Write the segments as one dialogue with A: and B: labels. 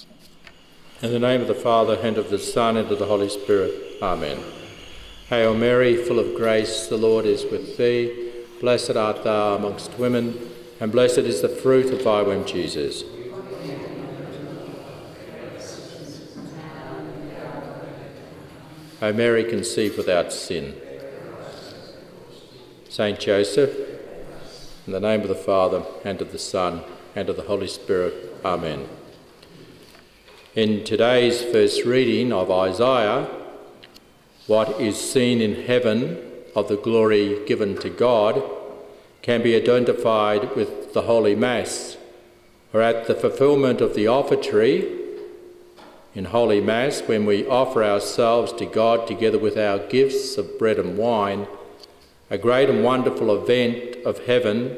A: In the name of the Father, and of the Son, and of the Holy Spirit. Amen. Hail Mary, full of grace, the Lord is with thee. Blessed art thou amongst women, and blessed is the fruit of thy womb, Jesus. O Mary, conceived without sin. Saint Joseph, in the name of the Father, and of the Son, and of the Holy Spirit. Amen. In today's first reading of Isaiah, what is seen in heaven of the glory given to God can be identified with the Holy Mass, or at the fulfilment of the offertory in Holy Mass, when we offer ourselves to God together with our gifts of bread and wine, a great and wonderful event of heaven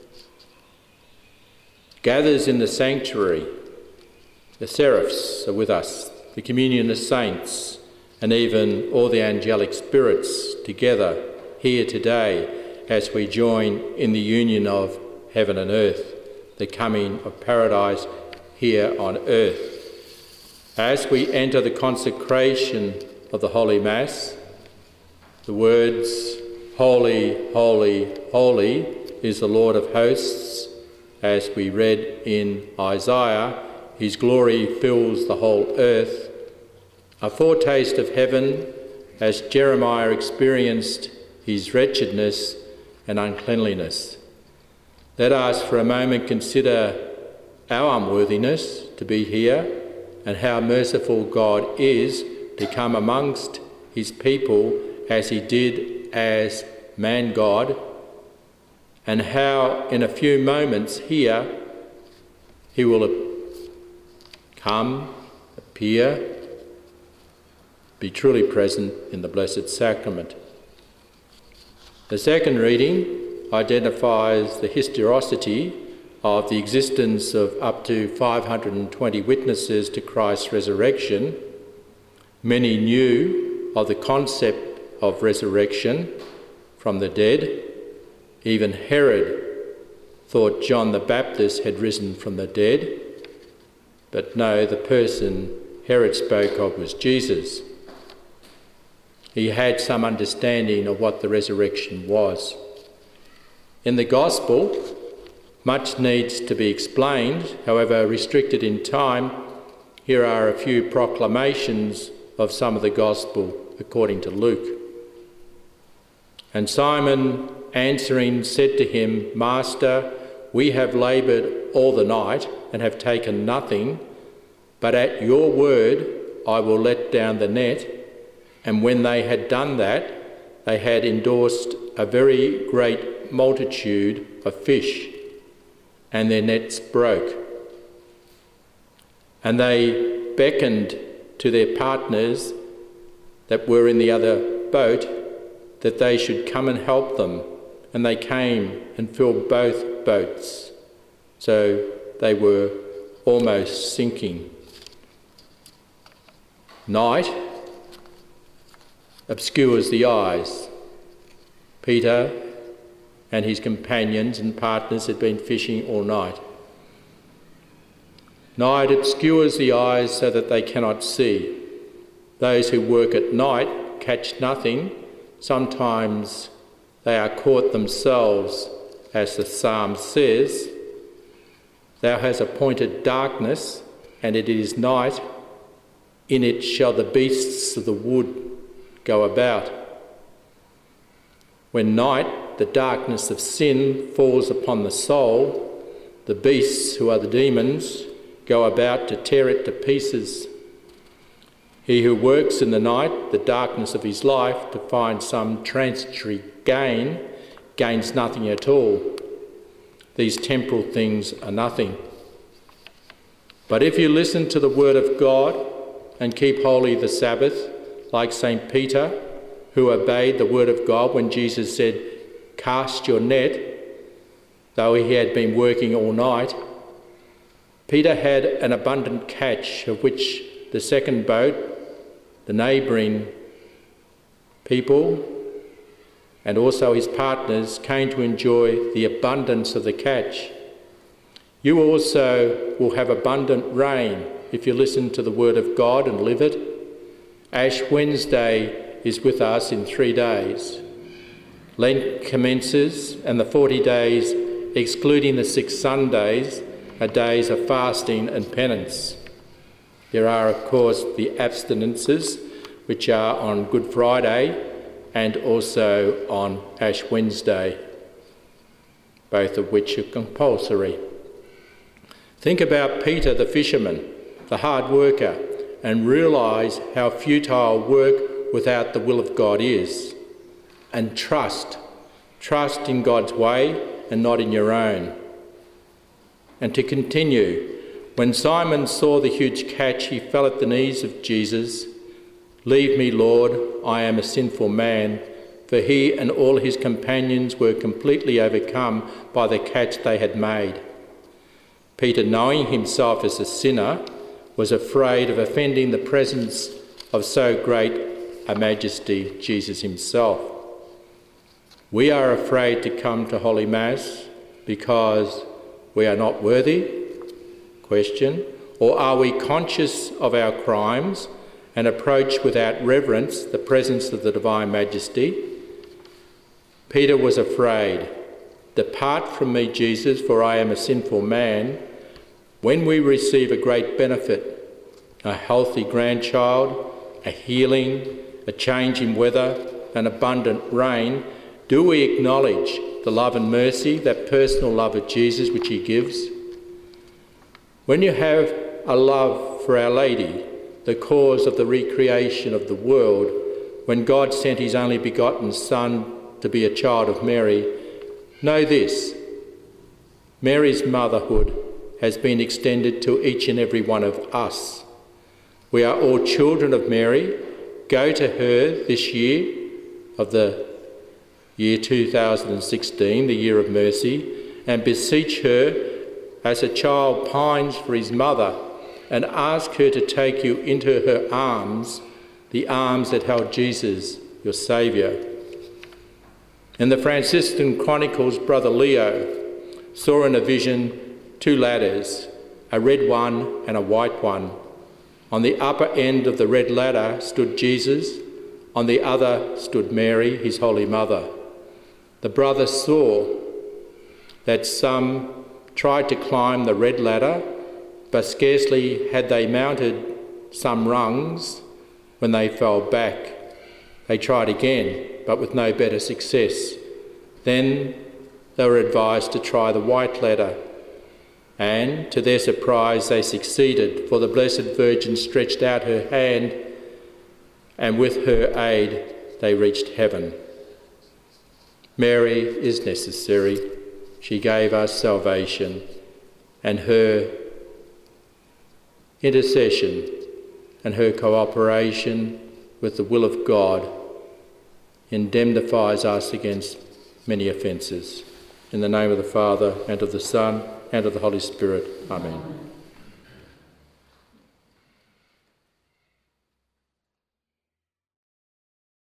A: gathers in the sanctuary. The seraphs are with us, the communion of saints, and even all the angelic spirits together here today as we join in the union of heaven and earth, the coming of paradise here on earth. As we enter the consecration of the Holy Mass, the words, "Holy, holy, holy is the Lord of hosts," as we read in Isaiah, his glory fills the whole earth, a foretaste of heaven as Jeremiah experienced his wretchedness and uncleanliness. Let us for a moment consider our unworthiness to be here and how merciful God is to come amongst his people as he did as man God, and how in a few moments here he will come, appear, be truly present in the Blessed Sacrament. The second reading identifies the historicity of the existence of up to 520 witnesses to Christ's resurrection. Many knew of the concept of resurrection from the dead. Even Herod thought John the Baptist had risen from the dead. But no, the person Herod spoke of was Jesus. He had some understanding of what the resurrection was. In the Gospel, much needs to be explained, however restricted in time. Here are a few proclamations of some of the Gospel according to Luke. And Simon answering said to him, "Master, we have laboured all the night and have taken nothing, but at your word I will let down the net." And when they had done that, they had endorsed a very great multitude of fish, and their nets broke. And they beckoned to their partners that were in the other boat that they should come and help them. And they came and filled both boats, so they were almost sinking. Night obscures the eyes. Peter and his companions and partners had been fishing all night. Night obscures the eyes so that they cannot see. Those who work at night catch nothing. Sometimes they are caught themselves, as the psalm says, "Thou hast appointed darkness, and it is night. In it shall the beasts of the wood go about." When night, the darkness of sin, falls upon the soul, the beasts, who are the demons, go about to tear it to pieces. He who works in the night, the darkness of his life, to find some transitory gain, gains nothing at all. These temporal things are nothing. But if you listen to the word of God and keep holy the Sabbath, like St. Peter, who obeyed the word of God when Jesus said, "Cast your net," though he had been working all night, Peter had an abundant catch, of which the second boat, the neighbouring people, and also his partners came to enjoy the abundance of the catch. You also will have abundant rain if you listen to the word of God and live it. Ash Wednesday is with us in 3 days. Lent commences, and the 40 days, excluding the 6 Sundays, are days of fasting and penance. There are, of course, the abstinences, which are on Good Friday and also on Ash Wednesday, both of which are compulsory. Think about Peter the fisherman, the hard worker, and realise how futile work without the will of God is. And trust in God's way and not in your own. And to continue, when Simon saw the huge catch, he fell at the knees of Jesus. "Leave me, Lord, I am a sinful man," for he and all his companions were completely overcome by the catch they had made. Peter, knowing himself as a sinner, was afraid of offending the presence of so great a majesty, Jesus himself. We are afraid to come to Holy Mass because we are not worthy? Question. Or are we conscious of our crimes and approach without reverence the presence of the Divine Majesty? Peter was afraid. "Depart from me, Jesus, for I am a sinful man." When we receive a great benefit, a healthy grandchild, a healing, a change in weather, an abundant rain, do we acknowledge the love and mercy, that personal love of Jesus which he gives? When you have a love for Our Lady, the cause of the recreation of the world, when God sent his only begotten Son to be a child of Mary, know this: Mary's motherhood has been extended to each and every one of us. We are all children of Mary. Go to her this year of the year 2016, the year of mercy, and beseech her as a child pines for his mother, and ask her to take you into her arms, the arms that held Jesus, your Saviour. In the Franciscan Chronicles, Brother Leo saw in a vision 2 ladders, a red one and a white one. On the upper end of the red ladder stood Jesus, on the other stood Mary, his Holy Mother. The brother saw that some tried to climb the red ladder, but scarcely had they mounted some rungs when they fell back. They tried again, but with no better success. Then they were advised to try the white ladder, and to their surprise they succeeded, for the Blessed Virgin stretched out her hand, and with her aid they reached heaven. Mary is necessary. She gave us salvation, and her intercession and her cooperation with the will of God indemnifies us against many offences. In the name of the Father, and of the Son, and of the Holy Spirit. Amen.